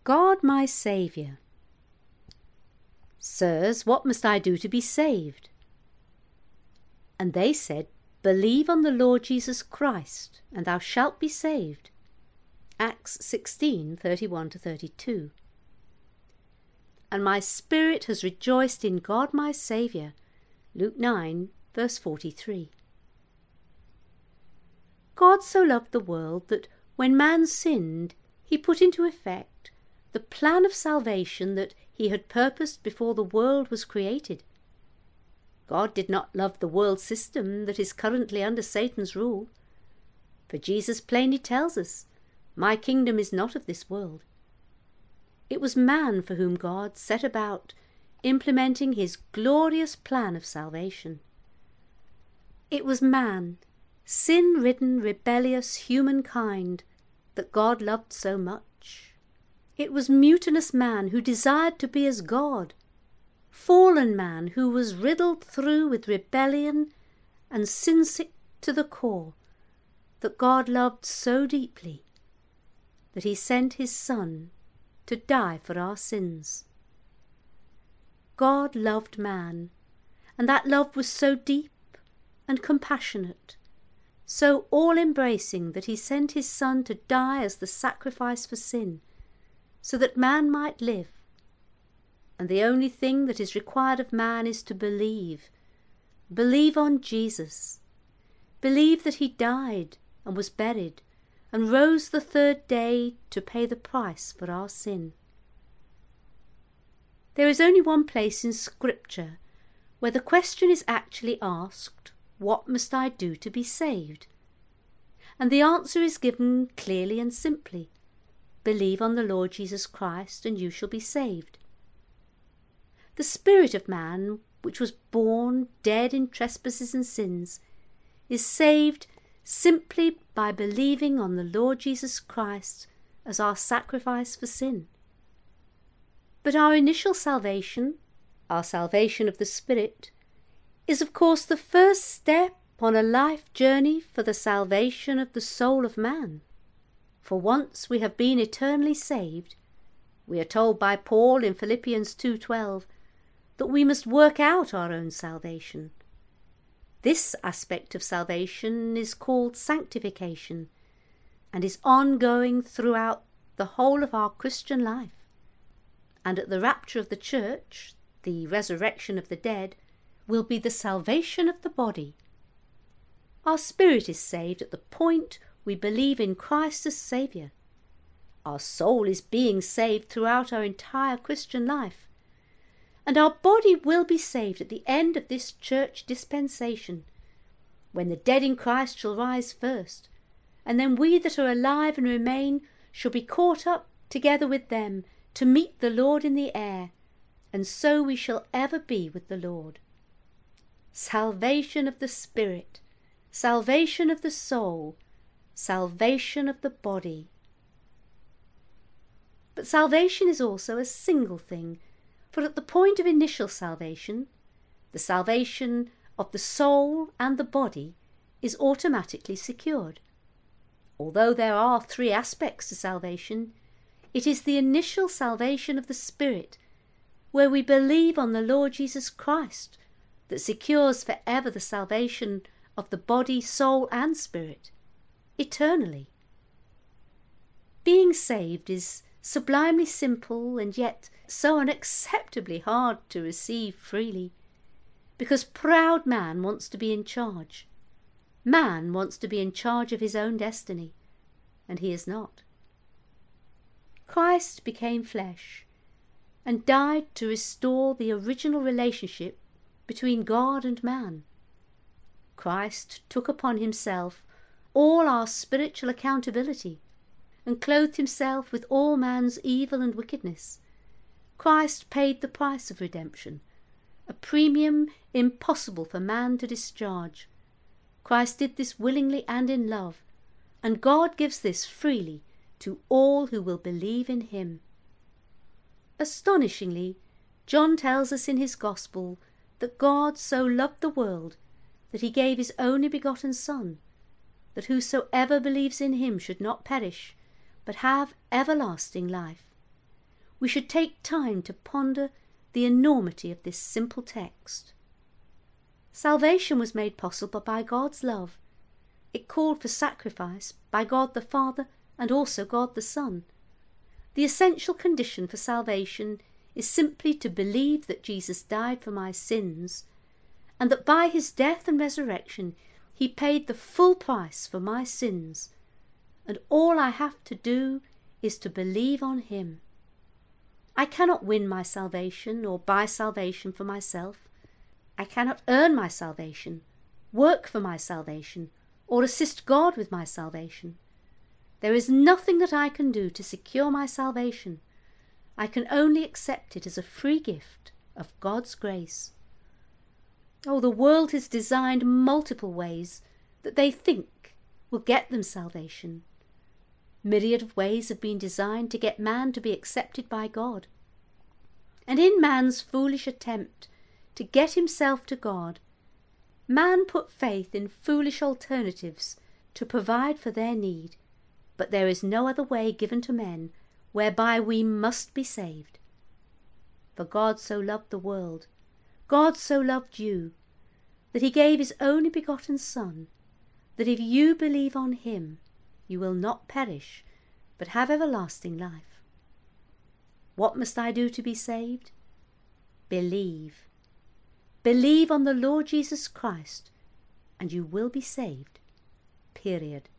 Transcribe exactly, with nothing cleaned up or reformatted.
God my Saviour. Sirs, what must I do to be saved? And they said, Believe on the Lord Jesus Christ, and thou shalt be saved. Acts sixteen, thirty-one to thirty-two. And my spirit has rejoiced in God my Saviour. Luke nine, verse forty-three. God so loved the world that when man sinned, he put into effect the plan of salvation that he had purposed before the world was created. God did not love the world system that is currently under Satan's rule, for Jesus plainly tells us, My kingdom is not of this world. It was man for whom God set about implementing his glorious plan of salvation. It was man, sin-ridden, rebellious humankind, that God loved so much. It was mutinous man who desired to be as God, fallen man who was riddled through with rebellion and sin-sick to the core, that God loved so deeply that he sent his Son to die for our sins. God loved man, and that love was so deep and compassionate, so all-embracing that he sent his Son to die as the sacrifice for sin, so that man might live. And the only thing that is required of man is to believe. Believe on Jesus. Believe that he died and was buried and rose the third day to pay the price for our sin. There is only one place in Scripture where the question is actually asked, What must I do to be saved? And the answer is given clearly and simply. Believe on the Lord Jesus Christ, and you shall be saved. The spirit of man, which was born dead in trespasses and sins, is saved simply by believing on the Lord Jesus Christ as our sacrifice for sin. But our initial salvation, our salvation of the Spirit, is of course the first step on a life journey for the salvation of the soul of man. For once we have been eternally saved, we are told by Paul in Philippians two twelve that we must work out our own salvation. This aspect of salvation is called sanctification and is ongoing throughout the whole of our Christian life. And at the rapture of the church, the resurrection of the dead, will be the salvation of the body. Our spirit is saved at the point we believe in Christ as Saviour. Our soul is being saved throughout our entire Christian life. And our body will be saved at the end of this church dispensation, when the dead in Christ shall rise first, and then we that are alive and remain shall be caught up together with them to meet the Lord in the air, and so we shall ever be with the Lord. Salvation of the spirit, salvation of the soul, salvation of the body. But salvation is also a single thing, for at the point of initial salvation, the salvation of the soul and the body is automatically secured. Although there are three aspects to salvation, it is the initial salvation of the spirit, where we believe on the Lord Jesus Christ, that secures forever the salvation of the body, soul and spirit, eternally. Being saved is sublimely simple and yet so unacceptably hard to receive freely, because proud man wants to be in charge. Man wants to be in charge of his own destiny, and he is not. Christ became flesh and died to restore the original relationship between God and man. Christ took upon himself all our spiritual accountability and clothed himself with all man's evil and wickedness. Christ paid the price of redemption, a premium impossible for man to discharge. Christ did this willingly and in love, and God gives this freely to all who will believe in him. Astonishingly, John tells us in his Gospel that God so loved the world that he gave his only begotten Son, that whosoever believes in him should not perish, but have everlasting life. we should take time to ponder the enormity of this simple text. Salvation was made possible by God's love. It called for sacrifice by God the Father and also God the Son. The essential condition for salvation is simply to believe that Jesus died for my sins, and that by his death and resurrection he paid the full price for my sins, and all I have to do is to believe on him. I cannot win my salvation or buy salvation for myself. I cannot earn my salvation, work for my salvation, or assist God with my salvation. There is nothing that I can do to secure my salvation. I can only accept it as a free gift of God's grace. Oh, the world has designed multiple ways that they think will get them salvation. Myriad of ways have been designed to get man to be accepted by God. And in man's foolish attempt to get himself to God, man put faith in foolish alternatives to provide for their need, but there is no other way given to men whereby we must be saved. For God so loved the world, God so loved you, that he gave his only begotten Son, that if you believe on him, you will not perish, but have everlasting life. What must I do to be saved? Believe. Believe on the Lord Jesus Christ, and you will be saved. Period.